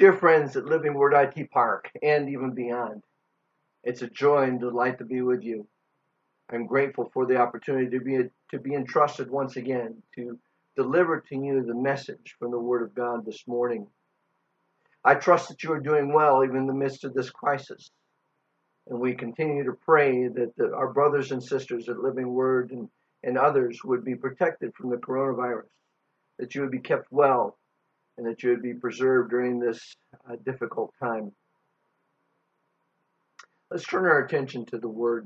Dear friends at Living Word IT Park and even beyond, it's a joy and delight to be with you. I'm grateful for the opportunity to be entrusted once again to deliver to you the message from the Word of God this morning. I trust that you are doing well even in the midst of this crisis. And we continue to pray that our brothers and sisters at Living Word and others would be protected from the coronavirus, that you would be kept well, and that you would be preserved during this difficult time. Let's turn our attention to the Word.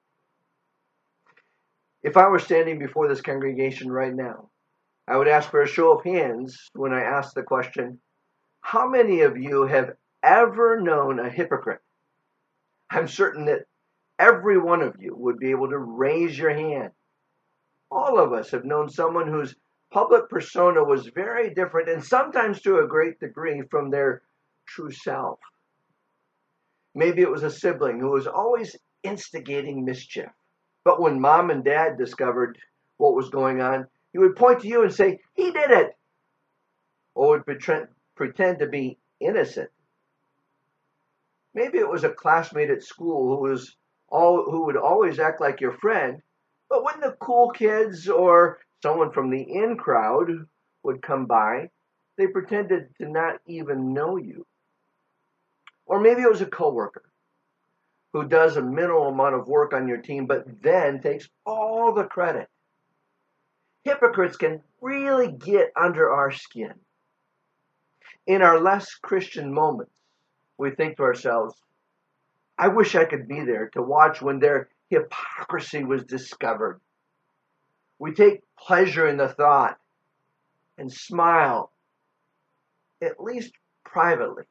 If I were standing before this congregation right now, I would ask for a show of hands when I ask the question, how many of you have ever known a hypocrite? I'm certain that every one of you would be able to raise your hand. All of us have known someone whose public persona was very different and sometimes to a great degree from their true self. Maybe it was a sibling who was always instigating mischief. But when mom and dad discovered what was going on, he would point to you and say, "He did it," or would pretend to be innocent. Maybe it was a classmate at school who would always act like your friend, but when the cool kids or someone from the in crowd would come by, they pretended to not even know you. Or maybe it was a coworker who does a minimal amount of work on your team, but then takes all the credit. Hypocrites can really get under our skin. In our less Christian moments, we think to ourselves, I wish I could be there to watch when their hypocrisy was discovered. We take pleasure in the thought and smile, at least privately.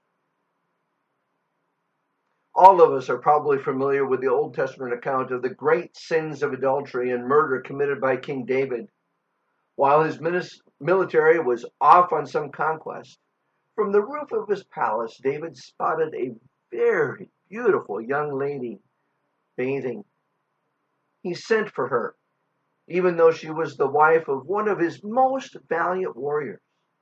All of us are probably familiar with the Old Testament account of the great sins of adultery and murder committed by King David. While his military was off on some conquest, from the roof of his palace, David spotted a very beautiful young lady bathing. He sent for her, even though she was the wife of one of his most valiant warriors.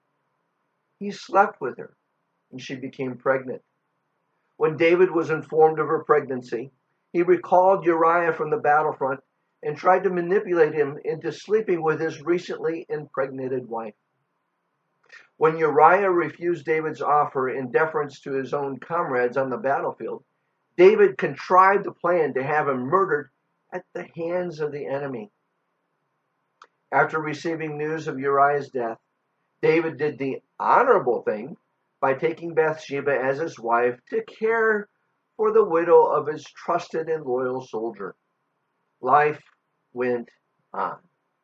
He slept with her, and she became pregnant. When David was informed of her pregnancy, he recalled Uriah from the battlefront and tried to manipulate him into sleeping with his recently impregnated wife. When Uriah refused David's offer in deference to his own comrades on the battlefield, David contrived a plan to have him murdered at the hands of the enemy. After receiving news of Uriah's death, David did the honorable thing by taking Bathsheba as his wife to care for the widow of his trusted and loyal soldier. Life went on.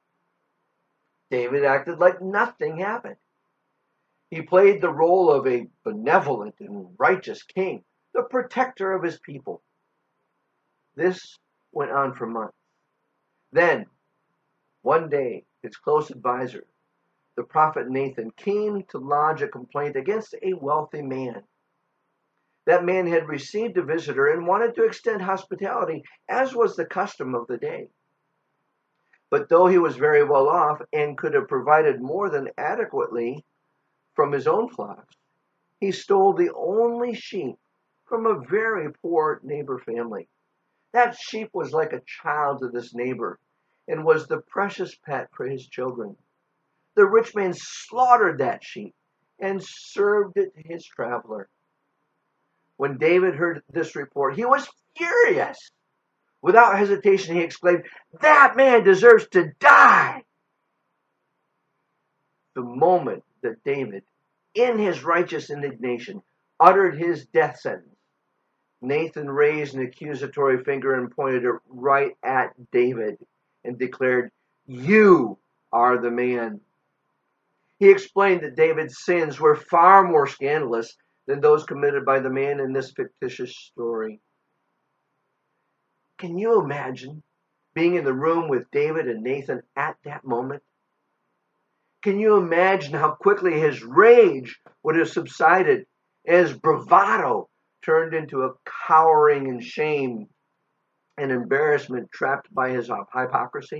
David acted like nothing happened. He played the role of a benevolent and righteous king, the protector of his people. This went on for months. Then, one day, his close advisor, the prophet Nathan, came to lodge a complaint against a wealthy man. That man had received a visitor and wanted to extend hospitality, as was the custom of the day. But though he was very well off and could have provided more than adequately from his own flocks, he stole the only sheep from a very poor neighbor family. That sheep was like a child to this neighbor and was the precious pet for his children. The rich man slaughtered that sheep and served it to his traveler. When David heard this report, he was furious. Without hesitation, he exclaimed, "That man deserves to die." The moment that David, in his righteous indignation, uttered his death sentence, Nathan raised an accusatory finger and pointed it right at David and declared, "You are the man." He explained that David's sins were far more scandalous than those committed by the man in this fictitious story. Can you imagine being in the room with David and Nathan at that moment? Can you imagine how quickly his rage would have subsided and his bravado turned into a cowering in shame and embarrassment trapped by his hypocrisy?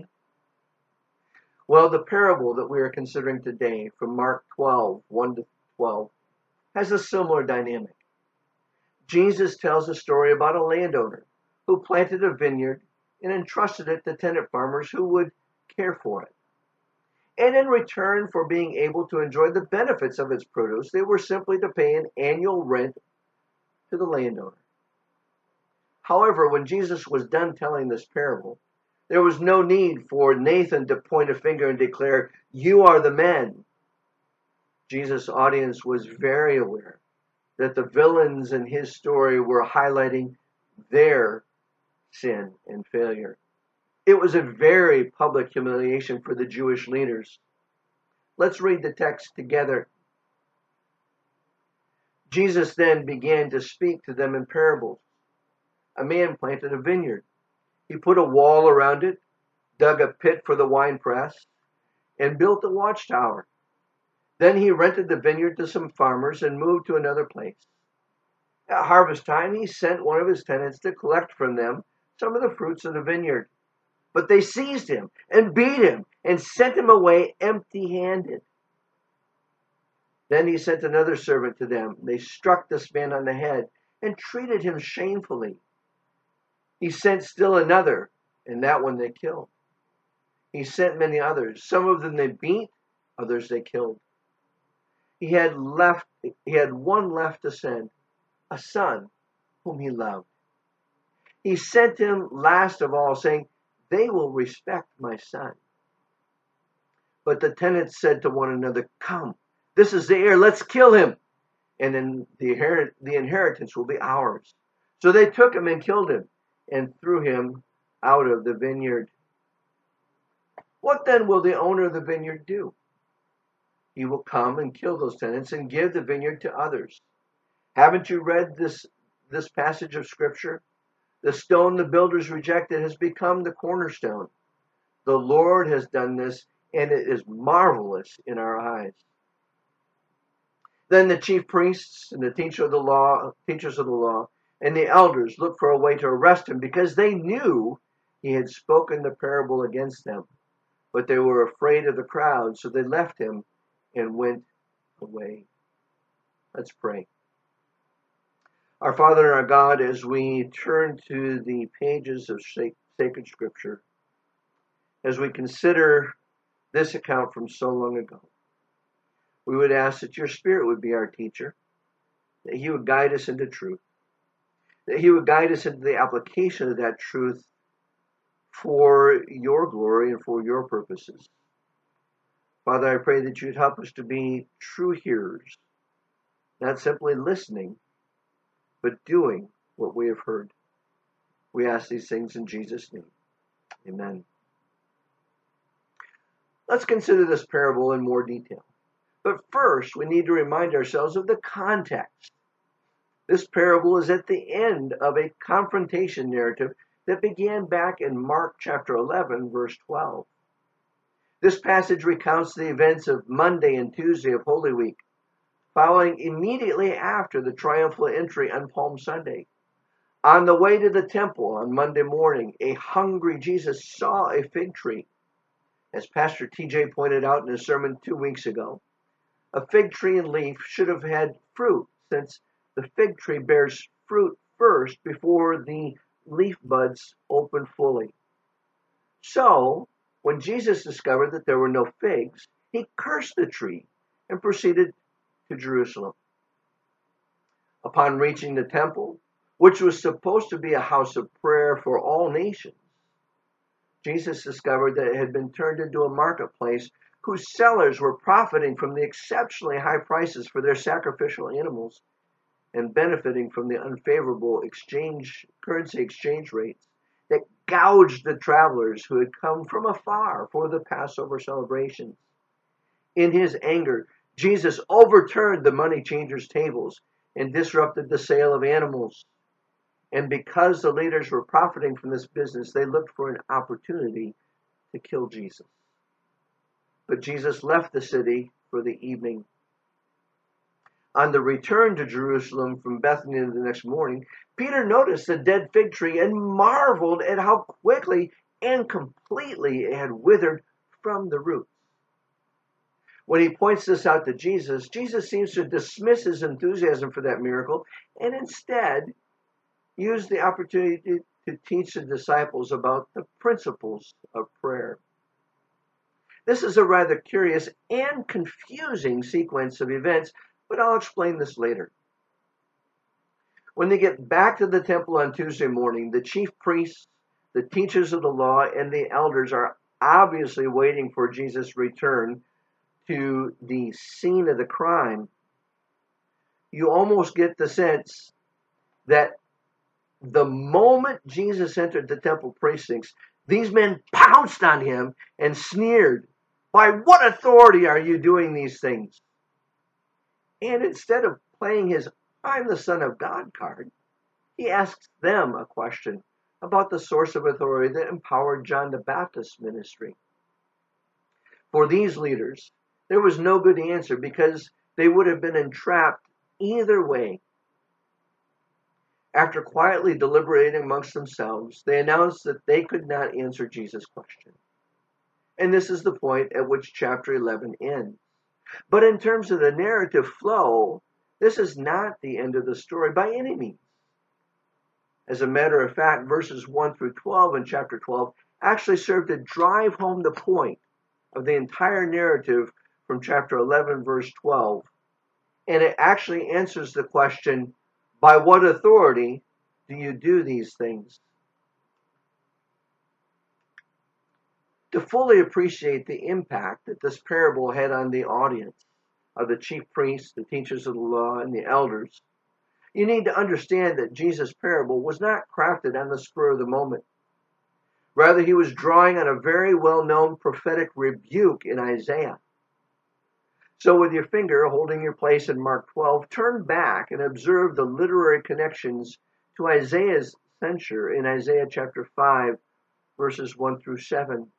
Well, the parable that we are considering today from Mark 12, 1 to 12, has a similar dynamic. Jesus tells a story about a landowner who planted a vineyard and entrusted it to tenant farmers who would care for it. And in return for being able to enjoy the benefits of its produce, they were simply to pay an annual rent to the landowner. However, when Jesus was done telling this parable, there was no need for Nathan to point a finger and declare, "You are the man." Jesus' audience was very aware that the villains in his story were highlighting their sin and failure. It was a very public humiliation for the Jewish leaders. Let's read the text together. Jesus then began to speak to them in parables. A man planted a vineyard. He put a wall around it, dug a pit for the winepress, and built a watchtower. Then he rented the vineyard to some farmers and moved to another place. At harvest time, he sent one of his tenants to collect from them some of the fruits of the vineyard. But they seized him and beat him and sent him away empty-handed. Then he sent another servant to them. They struck this man on the head and treated him shamefully. He sent still another, and that one they killed. He sent many others. Some of them they beat, others they killed. He had one left to send, a son whom he loved. He sent him last of all, saying, "They will respect my son." But the tenants said to one another, "Come, this is the heir, let's kill him, and then the inheritance will be ours." So they took him and killed him and threw him out of the vineyard. What then will the owner of the vineyard do? He will come and kill those tenants and give the vineyard to others. Haven't you read this passage of Scripture? The stone the builders rejected has become the cornerstone. The Lord has done this, and it is marvelous in our eyes. Then the chief priests and the teachers of the law, and the elders looked for a way to arrest him because they knew he had spoken the parable against them. But they were afraid of the crowd, so they left him and went away. Let's pray. Our Father and our God, as we turn to the pages of sacred Scripture, as we consider this account from so long ago, we would ask that your Spirit would be our teacher, that he would guide us into truth, that he would guide us into the application of that truth for your glory and for your purposes. Father, I pray that you'd help us to be true hearers, not simply listening, but doing what we have heard. We ask these things in Jesus' name. Amen. Let's consider this parable in more detail. But first, we need to remind ourselves of the context. This parable is at the end of a confrontation narrative that began back in Mark chapter 11, verse 12. This passage recounts the events of Monday and Tuesday of Holy Week, following immediately after the triumphal entry on Palm Sunday. On the way to the temple on Monday morning, a hungry Jesus saw a fig tree. As Pastor TJ pointed out in his sermon 2 weeks ago, a fig tree and leaf should have had fruit, since the fig tree bears fruit first before the leaf buds open fully. So, when Jesus discovered that there were no figs, he cursed the tree and proceeded to Jerusalem. Upon reaching the temple, which was supposed to be a house of prayer for all nations, Jesus discovered that it had been turned into a marketplace whose sellers were profiting from the exceptionally high prices for their sacrificial animals and benefiting from the unfavorable currency exchange rates that gouged the travelers who had come from afar for the Passover celebrations. In his anger, Jesus overturned the money changers' tables and disrupted the sale of animals. And because the leaders were profiting from this business, they looked for an opportunity to kill Jesus. But Jesus left the city for the evening. On the return to Jerusalem from Bethany the next morning, Peter noticed the dead fig tree and marveled at how quickly and completely it had withered from the roots. When he points this out to Jesus, Jesus seems to dismiss his enthusiasm for that miracle and instead use the opportunity to teach the disciples about the principles of prayer. This is a rather curious and confusing sequence of events, but I'll explain this later. When they get back to the temple on Tuesday morning, the chief priests, the teachers of the law, and the elders are obviously waiting for Jesus' return to the scene of the crime. You almost get the sense that the moment Jesus entered the temple precincts, these men pounced on him and sneered, "By what authority are you doing these things?" And instead of playing his "I'm the Son of God" card, he asks them a question about the source of authority that empowered John the Baptist's ministry. For these leaders, there was no good answer because they would have been entrapped either way. After quietly deliberating amongst themselves, they announced that they could not answer Jesus' question. And this is the point at which chapter 11 ends. But in terms of the narrative flow, this is not the end of the story by any means. As a matter of fact, verses 1 through 12 in chapter 12 actually serve to drive home the point of the entire narrative from chapter 11, verse 12. And it actually answers the question, by what authority do you do these things? To fully appreciate the impact that this parable had on the audience of the chief priests, the teachers of the law, and the elders, you need to understand that Jesus' parable was not crafted on the spur of the moment. Rather, he was drawing on a very well-known prophetic rebuke in Isaiah. So with your finger holding your place in Mark 12, turn back and observe the literary connections to Isaiah's censure in Isaiah chapter 5, verses 1 through 7.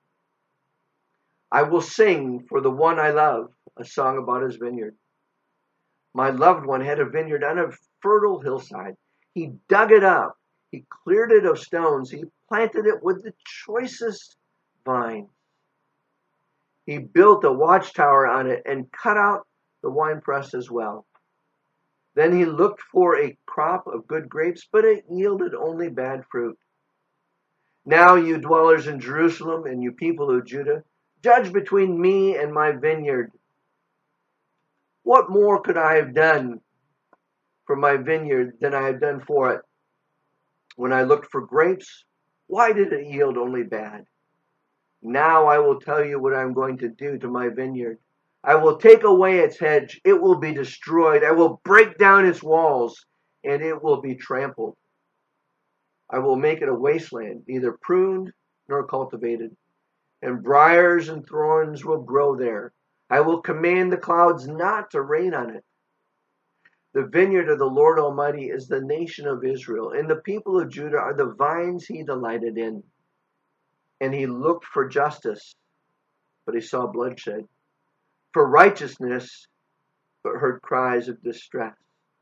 I will sing for the one I love, a song about his vineyard. My loved one had a vineyard on a fertile hillside. He dug it up. He cleared it of stones. He planted it with the choicest vines. He built a watchtower on it and cut out the winepress as well. Then he looked for a crop of good grapes, but it yielded only bad fruit. Now, you dwellers in Jerusalem and you people of Judah, judge between me and my vineyard. What more could I have done for my vineyard than I have done for it? When I looked for grapes, why did it yield only bad? Now I will tell you what I'm going to do to my vineyard. I will take away its hedge. It will be destroyed. I will break down its walls, and it will be trampled. I will make it a wasteland, neither pruned nor cultivated, and briars and thorns will grow there. I will command the clouds not to rain on it. The vineyard of the Lord Almighty is the nation of Israel, and the people of Judah are the vines he delighted in. And he looked for justice, but he saw bloodshed. For righteousness, but heard cries of distress.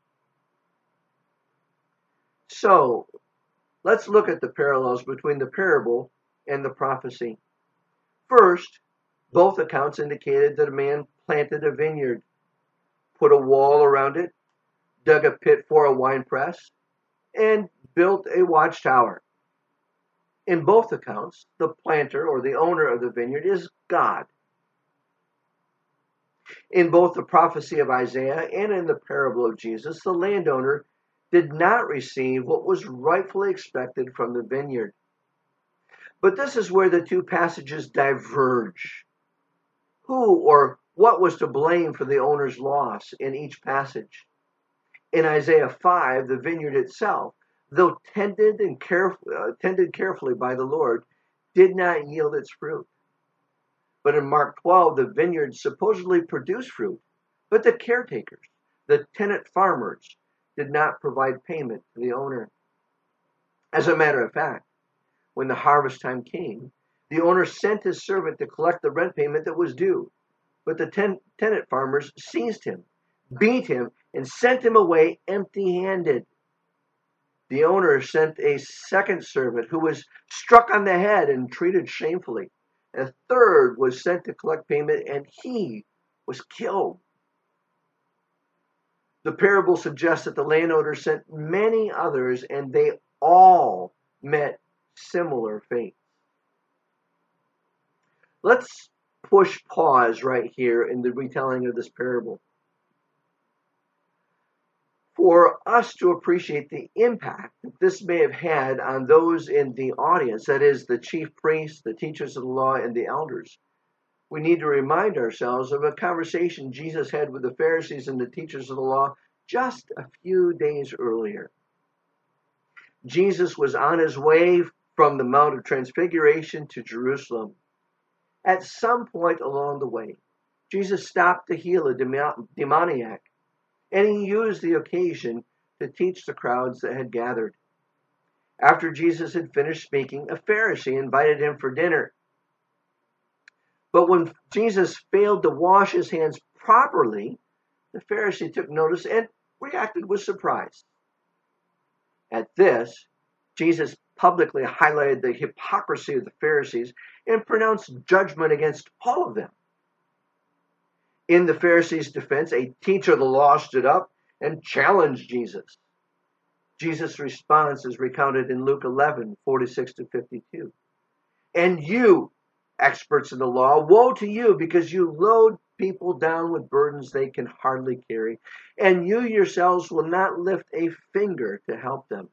So, let's look at the parallels between the parable and the prophecy. First, both accounts indicated that a man planted a vineyard, put a wall around it, dug a pit for a winepress, and built a watchtower. In both accounts, the planter or the owner of the vineyard is God. In both the prophecy of Isaiah and in the parable of Jesus, the landowner did not receive what was rightfully expected from the vineyard. But this is where the two passages diverge. Who or what was to blame for the owner's loss in each passage? In Isaiah 5, the vineyard itself, though tended carefully by the Lord, did not yield its fruit. But in Mark 12, the vineyard supposedly produced fruit, but the caretakers, the tenant farmers, did not provide payment to the owner. As a matter of fact, when the harvest time came, the owner sent his servant to collect the rent payment that was due, but the tenant farmers seized him, beat him, and sent him away empty-handed. The owner sent a second servant who was struck on the head and treated shamefully. A third was sent to collect payment, and he was killed. The parable suggests that the landowner sent many others, and they all met similar fate. Let's push pause right here in the retelling of this parable. For us to appreciate the impact that this may have had on those in the audience, that is, the chief priests, the teachers of the law, and the elders, we need to remind ourselves of a conversation Jesus had with the Pharisees and the teachers of the law just a few days earlier. Jesus was on his way from the Mount of Transfiguration to Jerusalem. At some point along the way, Jesus stopped to heal a demoniac, and he used the occasion to teach the crowds that had gathered. After Jesus had finished speaking, a Pharisee invited him for dinner. But when Jesus failed to wash his hands properly, the Pharisee took notice and reacted with surprise. At this, Jesus publicly highlighted the hypocrisy of the Pharisees and pronounced judgment against all of them. In the Pharisees' defense, a teacher of the law stood up and challenged Jesus. Jesus' response is recounted in Luke 11:46-52. And you, experts in the law, woe to you, because you load people down with burdens they can hardly carry, and you yourselves will not lift a finger to help them.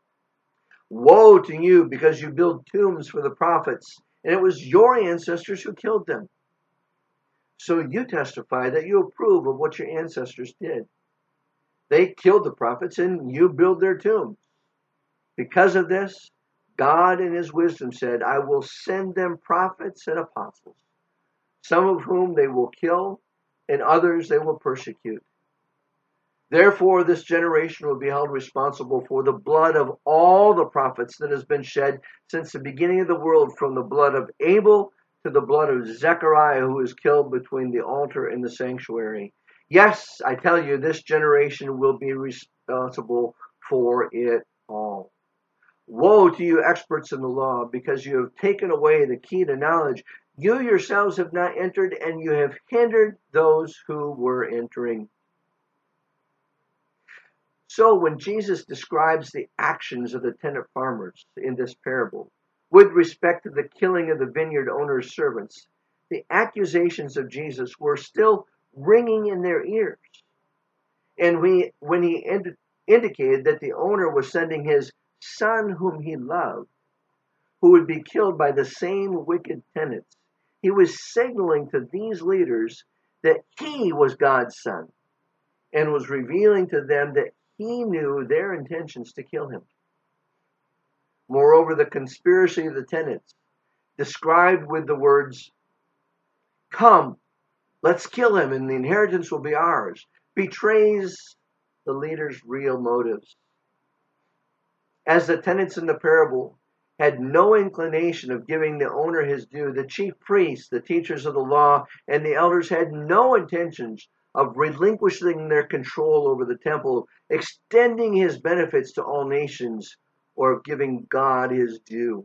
Woe to you, because you build tombs for the prophets, and it was your ancestors who killed them. So you testify that you approve of what your ancestors did. They killed the prophets, and you build their tombs. Because of this, God in his wisdom said, I will send them prophets and apostles, some of whom they will kill, and others they will persecute. Therefore, this generation will be held responsible for the blood of all the prophets that has been shed since the beginning of the world, from the blood of Abel to the blood of Zechariah, who was killed between the altar and the sanctuary. Yes, I tell you, this generation will be responsible for it all. Woe to you, experts in the law, because you have taken away the key to knowledge. You yourselves have not entered, and you have hindered those who were entering. So when Jesus describes the actions of the tenant farmers in this parable, with respect to the killing of the vineyard owner's servants, the accusations of Jesus were still ringing in their ears. And when he indicated that the owner was sending his son whom he loved, who would be killed by the same wicked tenants, he was signaling to these leaders that he was God's son, and was revealing to them that he knew their intentions to kill him. Moreover, the conspiracy of the tenants, described with the words, "Come, let's kill him and the inheritance will be ours," betrays the leaders' real motives. As the tenants in the parable had no inclination of giving the owner his due, the chief priests, the teachers of the law, and the elders had no intentions of relinquishing their control over the temple, extending his benefits to all nations, or of giving God his due.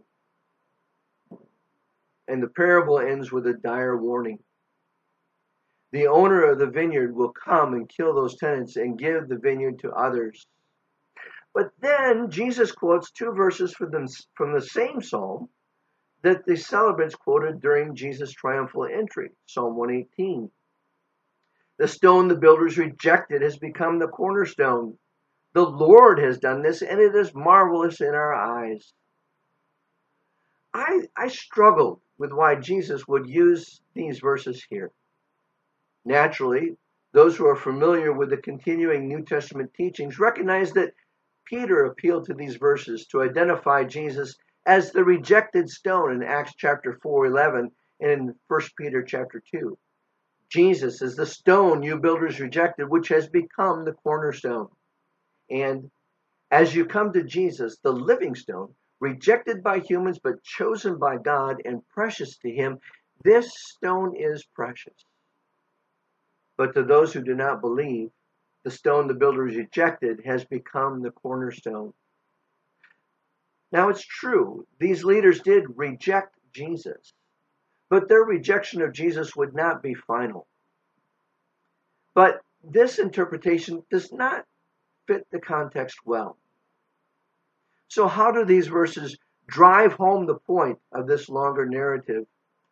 And the parable ends with a dire warning. The owner of the vineyard will come and kill those tenants and give the vineyard to others. But then Jesus quotes two verses from the same psalm that the celebrants quoted during Jesus' triumphal entry, Psalm 118. The stone the builders rejected has become the cornerstone. The Lord has done this, and it is marvelous in our eyes. I struggled with why Jesus would use these verses here. Naturally, those who are familiar with the continuing New Testament teachings recognize that Peter appealed to these verses to identify Jesus as the rejected stone in Acts chapter 4:11 and in 1 Peter chapter 2. Jesus is the stone you builders rejected, which has become the cornerstone. And as you come to Jesus, the living stone, rejected by humans but chosen by God and precious to him, this stone is precious. But to those who do not believe, the stone the builders rejected has become the cornerstone. Now it's true, these leaders did reject Jesus, but their rejection of Jesus would not be final. But this interpretation does not fit the context well. So how do these verses drive home the point of this longer narrative?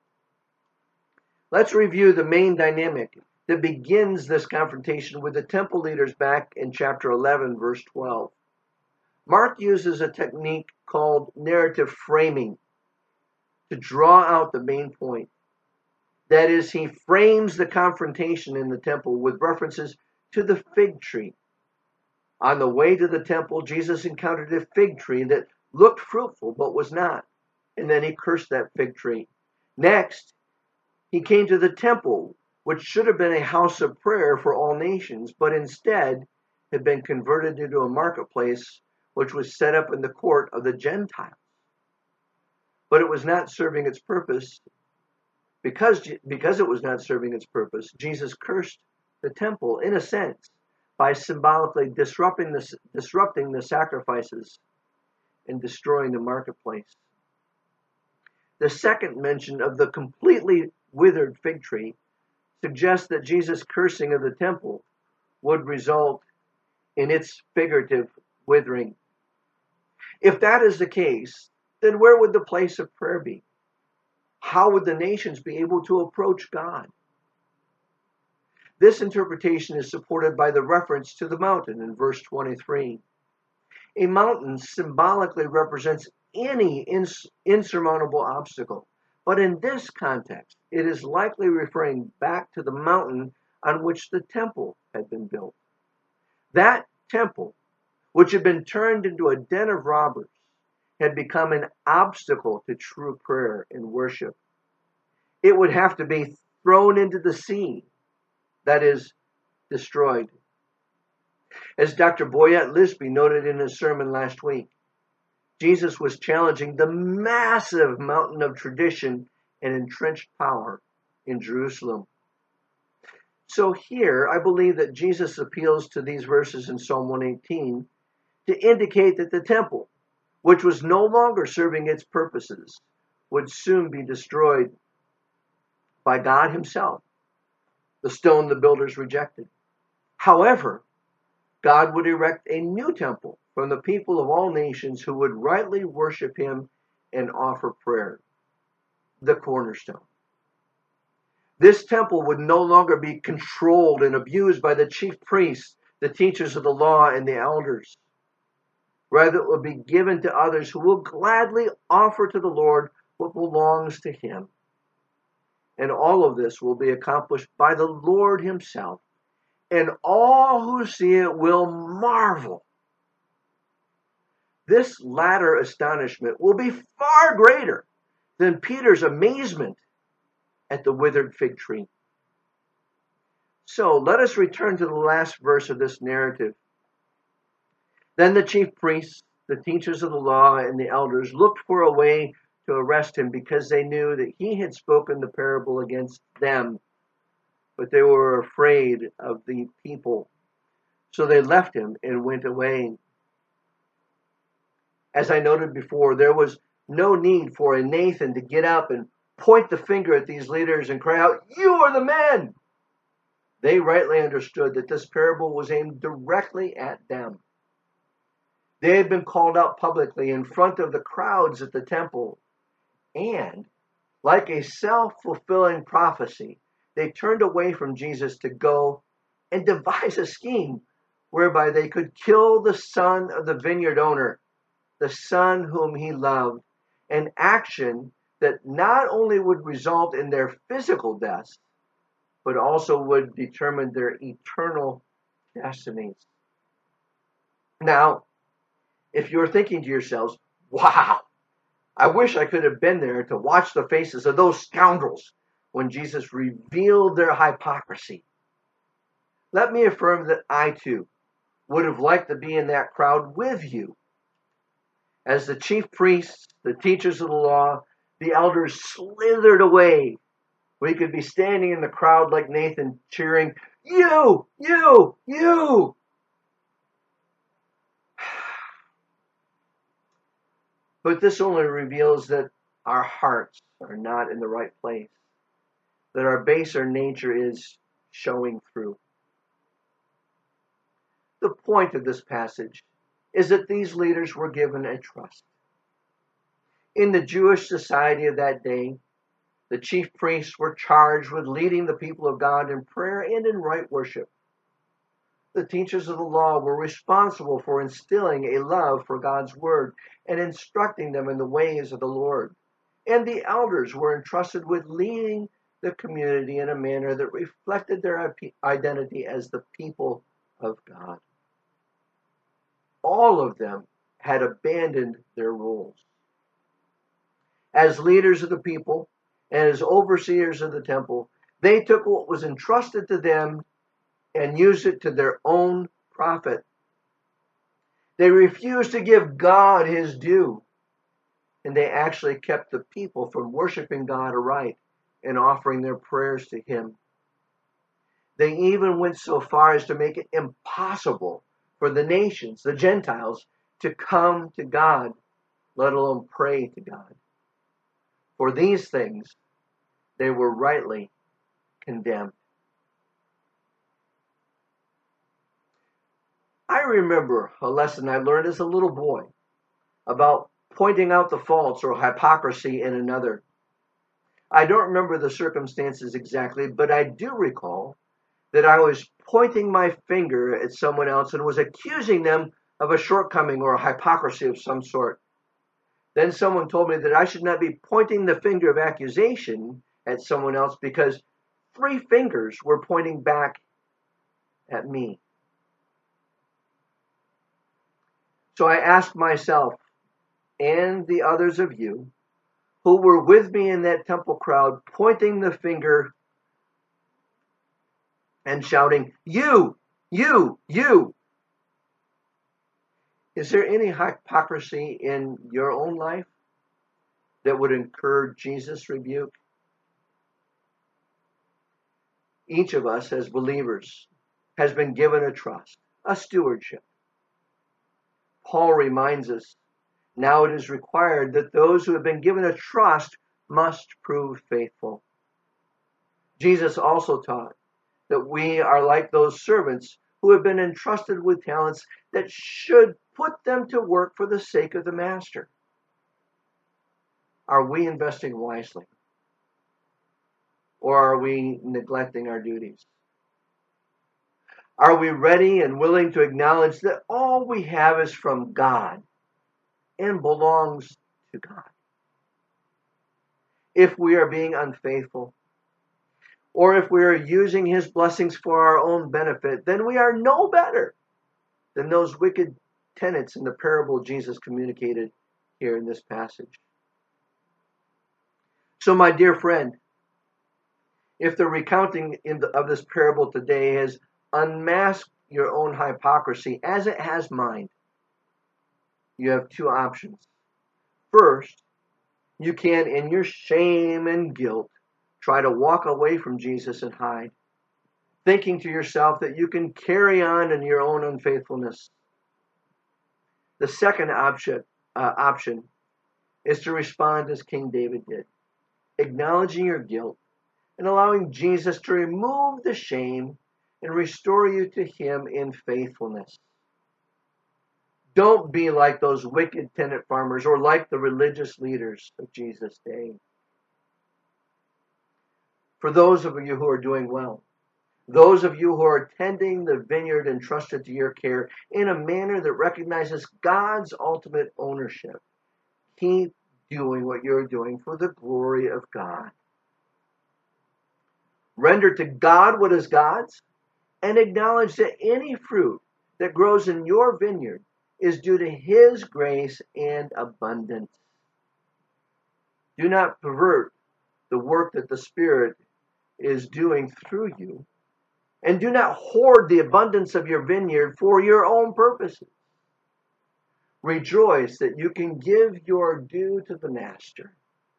Let's review the main dynamic that begins this confrontation with the temple leaders back in chapter 11, verse 12. Mark uses a technique called narrative framing to draw out the main point. That is, he frames the confrontation in the temple with references to the fig tree. On the way to the temple, Jesus encountered a fig tree that looked fruitful but was not, and then he cursed that fig tree. Next, he came to the temple, which should have been a house of prayer for all nations, but instead had been converted into a marketplace which was set up in the court of the Gentiles. But it was not serving its purpose. Because it was not serving its purpose, Jesus cursed the temple, in a sense, by symbolically disrupting the sacrifices and destroying the marketplace. The second mention of the completely withered fig tree suggests that Jesus' cursing of the temple would result in its figurative withering. If that is the case, then where would the place of prayer be? How would the nations be able to approach God? This interpretation is supported by the reference to the mountain in verse 23. A mountain symbolically represents any insurmountable obstacle, but in this context, it is likely referring back to the mountain on which the temple had been built. That temple, which had been turned into a den of robbers, had become an obstacle to true prayer and worship. It would have to be thrown into the sea, that is, destroyed. As Dr. Boyette Lisby noted in his sermon last week, Jesus was challenging the massive mountain of tradition and entrenched power in Jerusalem. So here, I believe that Jesus appeals to these verses in Psalm 118 to indicate that the temple, which was no longer serving its purposes, would soon be destroyed by God himself, the stone the builders rejected. However, God would erect a new temple from the people of all nations who would rightly worship him and offer prayer, the cornerstone. This temple would no longer be controlled and abused by the chief priests, the teachers of the law, and the elders. Rather, it will be given to others who will gladly offer to the Lord what belongs to him. And all of this will be accomplished by the Lord himself, and all who see it will marvel. This latter astonishment will be far greater than Peter's amazement at the withered fig tree. So let us return to the last verse of this narrative. Then the chief priests, the teachers of the law, and the elders looked for a way to arrest him because they knew that he had spoken the parable against them, but they were afraid of the people. So they left him and went away. As I noted before, there was no need for a Nathan to get up and point the finger at these leaders and cry out, "You are the men!" They rightly understood that this parable was aimed directly at them. They had been called out publicly in front of the crowds at the temple, and, like a self-fulfilling prophecy, they turned away from Jesus to go and devise a scheme whereby they could kill the son of the vineyard owner, the son whom he loved, an action that not only would result in their physical deaths, but also would determine their eternal destinies. Now, if you're thinking to yourselves, wow, I wish I could have been there to watch the faces of those scoundrels when Jesus revealed their hypocrisy, let me affirm that I too would have liked to be in that crowd with you. As the chief priests, the teachers of the law, the elders slithered away, we could be standing in the crowd like Nathan, cheering, "You, you, you!" But this only reveals that our hearts are not in the right place, that our baser nature is showing through. The point of this passage is that these leaders were given a trust. In the Jewish society of that day, the chief priests were charged with leading the people of God in prayer and in right worship. The teachers of the law were responsible for instilling a love for God's word and instructing them in the ways of the Lord. And the elders were entrusted with leading the community in a manner that reflected their identity as the people of God. All of them had abandoned their roles. As leaders of the people and as overseers of the temple, they took what was entrusted to them and used it to their own profit. They refused to give God his due, and they actually kept the people from worshiping God aright and offering their prayers to him. They even went so far as to make it impossible for the nations, the Gentiles, to come to God, let alone pray to God. For these things, they were rightly condemned. I remember a lesson I learned as a little boy about pointing out the faults or hypocrisy in another. I don't remember the circumstances exactly, but I do recall that I was pointing my finger at someone else and was accusing them of a shortcoming or a hypocrisy of some sort. Then someone told me that I should not be pointing the finger of accusation at someone else because 3 fingers were pointing back at me. So I asked myself and the others of you who were with me in that temple crowd, pointing the finger and shouting, "You, you, you." Is there any hypocrisy in your own life that would incur Jesus' rebuke? Each of us as believers has been given a trust, a stewardship. Paul reminds us, now it is required that those who have been given a trust must prove faithful. Jesus also taught that we are like those servants who have been entrusted with talents that should put them to work for the sake of the master. Are we investing wisely? Or are we neglecting our duties? Are we ready and willing to acknowledge that all we have is from God and belongs to God? If we are being unfaithful, or if we are using his blessings for our own benefit, then we are no better than those wicked tenants in the parable Jesus communicated here in this passage. So, my dear friend, if the recounting of this parable today has unmasked your own hypocrisy as it has mine, you have 2 options. First, you can, in your shame and guilt, try to walk away from Jesus and hide, thinking to yourself that you can carry on in your own unfaithfulness. The second option is to respond as King David did, acknowledging your guilt and allowing Jesus to remove the shame and restore you to him in faithfulness. Don't be like those wicked tenant farmers or like the religious leaders of Jesus' day. For those of you who are doing well, those of you who are tending the vineyard entrusted to your care in a manner that recognizes God's ultimate ownership, keep doing what you're doing for the glory of God. Render to God what is God's, and acknowledge that any fruit that grows in your vineyard is due to his grace and abundance. Do not pervert the work that the Spirit is doing through you, and do not hoard the abundance of your vineyard for your own purposes. Rejoice that you can give your due to the master.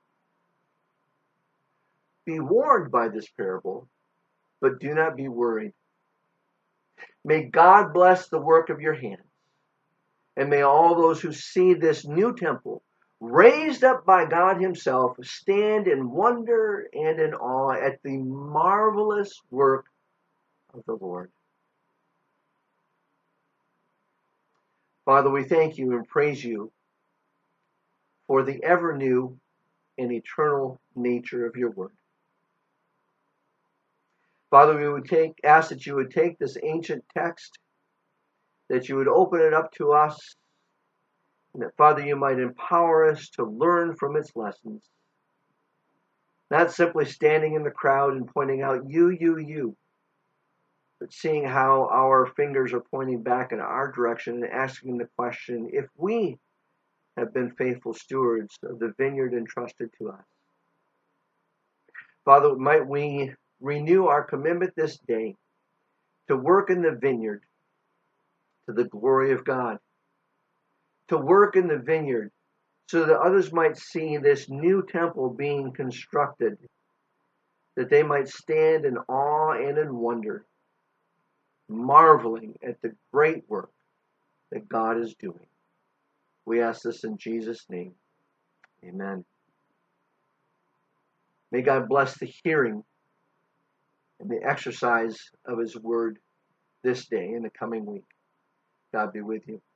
Be warned by this parable, but do not be worried. May God bless the work of your hands, and may all those who see this new temple raised up by God himself stand in wonder and in awe at the marvelous work of the Lord. Father, we thank you and praise you for the ever new and eternal nature of your word. Father, we would ask that you would take this ancient text, that you would open it up to us, and that, Father, you might empower us to learn from its lessons, not simply standing in the crowd and pointing out you, but seeing how our fingers are pointing back in our direction and asking the question if we have been faithful stewards of the vineyard entrusted to us. Father, might we renew our commitment this day to work in the vineyard to the glory of God, to work in the vineyard so that others might see this new temple being constructed, that they might stand in awe and in wonder, marveling at the great work that God is doing. We ask this in Jesus' name. Amen. May God bless the hearing and the exercise of his word this day and the coming week. God be with you.